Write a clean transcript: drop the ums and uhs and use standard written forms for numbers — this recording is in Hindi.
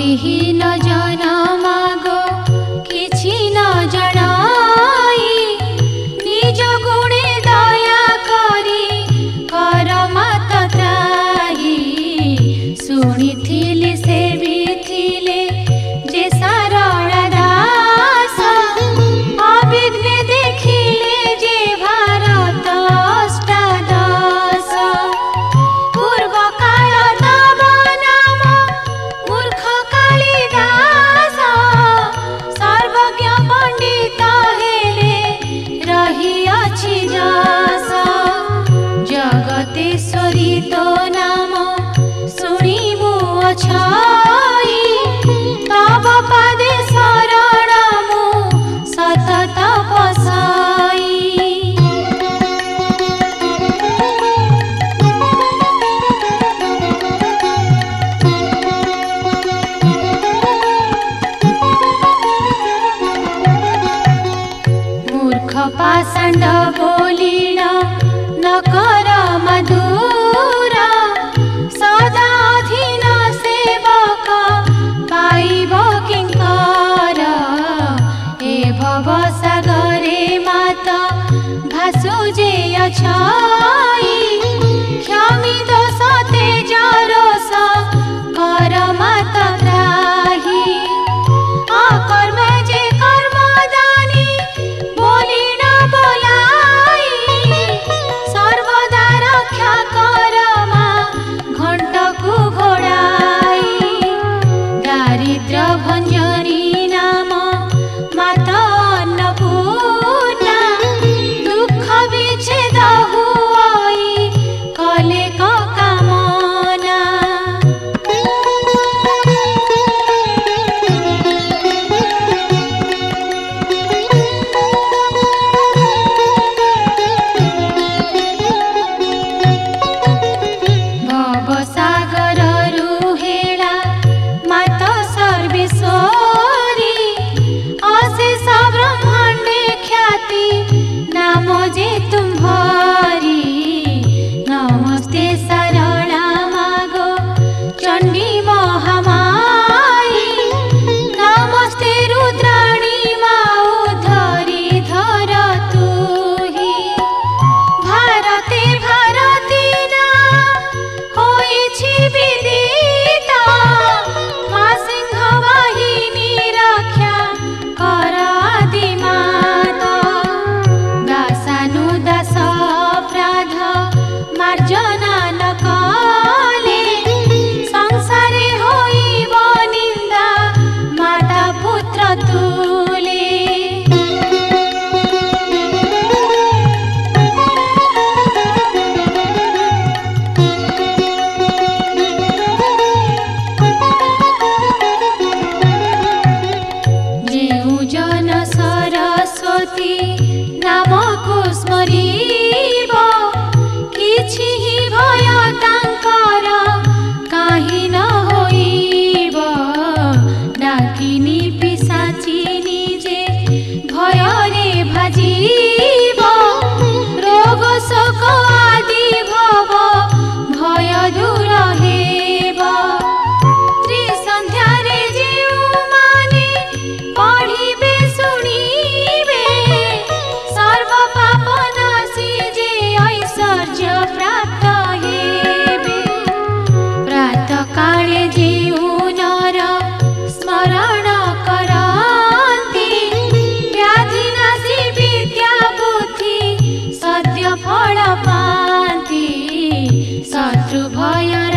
विहीन जनमागो किछि न जणाई निज गुणे दया करी कर मत त्राही शुणिथिली से भी थिले जे सरला दास अविघ्ने देखिले जे भारत अष्टादश पूर्व काल तब नाम मूर्ख कालिदास सर्वज्ञ पंडित हेले रहिअछि जस जगतेश्वरी तो नाम शुणिबु अछाई तब पादे शरण मु सतत पसाई मूर्ख पाषाण्ड बोलिण न कर मधुर सदा अधीन सेवक पाइब किंकर ए भव सागरे मात भासु जे अछाई क्षमी दोष तेज रोष कर मत त्राही अकर्म जे कर्मदानी बोली न बोलाई सर्वदा रक्षा कर मा घंटकु घोड़ाई दारिद्र भंजनी नाम माता अन्नपूर्णा दुख विच्छेद हुई कले को कामना भव सागर रुहेला मात सर्वेश्वरी अशेष ब्रह्मांडे ख्याति नाम जे तुम्हारी नमस्ते सरला मागो चंडी महामाई नमस्ते रुद्राणी माऊ धरी धर तुही भारते भारती ना होइछि विदित मा सिंह वाहिनी रक्षा कर आदिमात दासानुदास अपराध मार्जना न कले संसारे होइब निंदा माता पुत्र तुले जेउ जन सरस्वती नामको स्मरिब किछि हि भय तांकर काहि न होइब डाकिनी पिशाचिनी जे भयरे भाजिब रोग शोक आदि भव भय दूर हेब त्रिसंध्यारे जेउमाने पढ़िबे शुणिबे सर्व पाप नाशी जे ऐश्वर्य प्राप्त हेबे प्रातः काले जेउ नर स्मरण करन्ति व्याधि नाशी विद्या बुद्धि सद्य फल पान्ति शत्रु भय